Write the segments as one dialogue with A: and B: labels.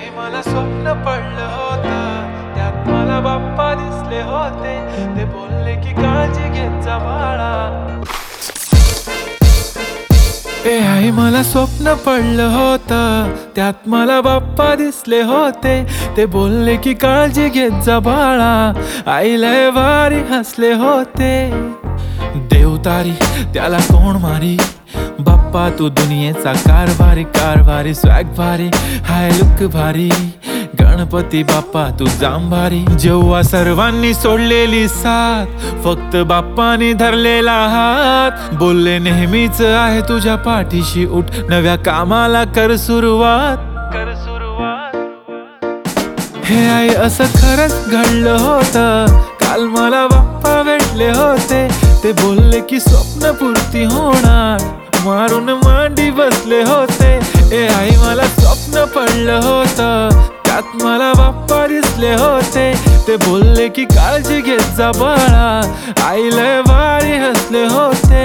A: आई मला स्वप्न पडलं होतं, त्यात मला बाप्पा दिसले होते. ते बोलले की काळजी घेत जा बाळा. आई मला स्वप्न पडलं होतं, त्यात मला बाप्पा दिसले होते. ते बोलले की काळजी घेत जा बाळा. आई लय भारी हसले होते. देवतारी त्याला कोण मारी, बाप्पा तू दुनियेचा कारभारी. कारभारी स्वॅग भारी, हाय लुक भारी. गणपती बाप्पा तू जांभारी. जेव्हा सर्वांनी सोडलेली साथ, फक्त बाप्पाने धरलेला हात. बोलले नेहमीच आहे तुझ्या पाठीशी, उठ नव्या कामाला कर सुरुवात. कर सुरुवात. हे आई असं खरंच घडलं होतं, काल मला बाप्पा भेटले होते. ते बोलले की स्वप्न पूर्ती होणार, मारून मांडी बसले होते. ए आई मला स्वप्न पडलं होतं, त्यात मला बाप्पा दिसले होते. ते बोलले की काळजी घेत जा बाळा. आई लय भारी हसले होते.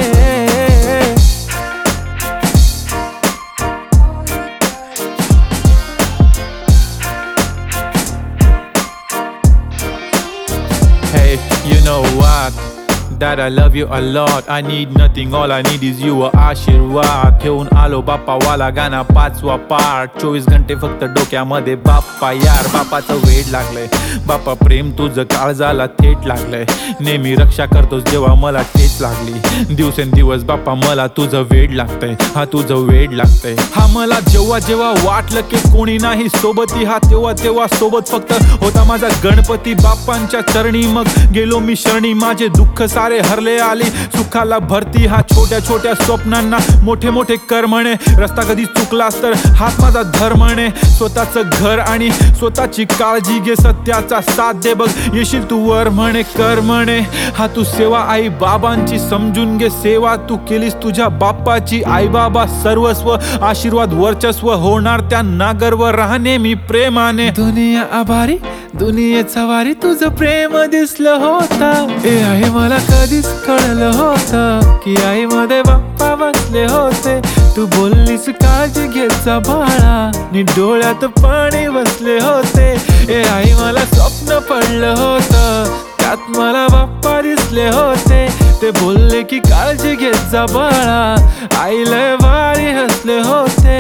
A: Hey, you know what? That I love you a lot. I need nothing, all I need is you. आशीर्वाद घेऊन आलो बाप्पा वाला गाणा 5वा पार्ट. 24 घंटे फक्त डोक्यामध्ये बाप्पा. यार बापाचं वेड लागलंय, बाप्पा प्रेम तुझं काळजाला थेट लागलंय. नेहमी रक्षा करतोस जेव्हा मला ठेच लागली. दिवसेंदिवस बाप्पा मला तुझं वेड लागतंय. हा तुझं वेड लागतंय. हा मला जेव्हा जेव्हा वाटलं की कोणी नाही सोबती, हा तेव्हा तेव्हा सोबत फक्त होता माझा गणपती बाप्पांच्या चरणी. मग गेलो मी शरणी, माझे दुःख सारे हरले. आली सुखाला भरती. हा छोट्या छोट्या स्वप्नांना मोठे मोठे कर म्हणे. रस्ता कधी चुकलास तर हात माझा धर म्हणे. स्वतःचं घर आणि स्वतःची काळजी घे, सत्याचा साथ दे बघ, येशील तू वर म्हणे. कर म्हणे हा तू सेवा आई बाबांची, समजून घे सेवा तू केलीस तुझ्या बाप्पाची. आई बाबा सर्वस्व, आशीर्वाद वर्चस्व, होणार त्यांना गर्व, राहणे मी प्रेमाने. दुनिया आभारी, दुनियेचा वारी, तुझं प्रेम दिसलं होतं. ए आई मला कधीच कळलं होतं की आई मध्ये बाप्पा बसले होते. तू बोललीस काळजी घेत जा बाळा, नी डोळ्यात पाणी बसले होते. ए आई मला स्वप्न पडलं होतं, त्यात मला बाप्पा दिसले होते. ते बोलले की काळजी घेत जा बाळा. आई लय भारी हसले होते.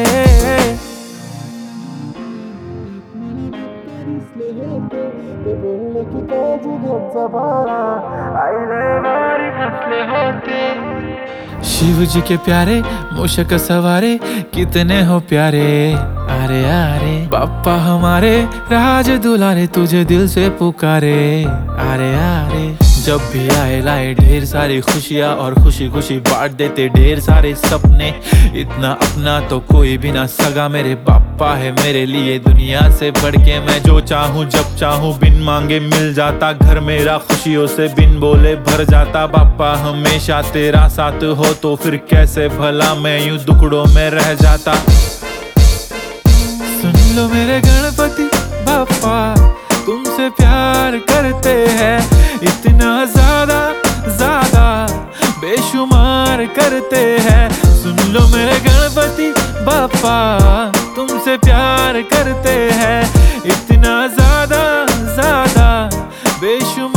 A: शिव जी के प्यारे मूषक सवारे, कितने हो प्यारे. अरे अरे बाप्पा हमारे राज दुलारे, तुझे दिल से पुकारे. अरे अरे जब भी आए लाए ढेर सारी खुशियाँ, और खुशी खुशी बांट देते ढेर सारे सपने. इतना अपना तो कोई भी ना सगा, मेरे बाप्पा है मेरे लिए दुनिया से बढ़ के. मैं जो चाहूँ जब चाहूँ बिन मांगे मिल जाता, घर मेरा खुशियों से बिन बोले भर जाता. बाप्पा हमेशा तेरा साथ हो तो फिर कैसे भला मैं यूं दुखड़ों में रह जाता. सुन लो मेरे गणपति बाप्पा, तुमसे प्यार करते हैं. इतना ज्यादा ज्यादा बेशुमार करते हैं. सुन लो मेरे गणपति बाप्पा, तुमसे प्यार करते हैं. इतना ज्यादा ज्यादा बेशुमार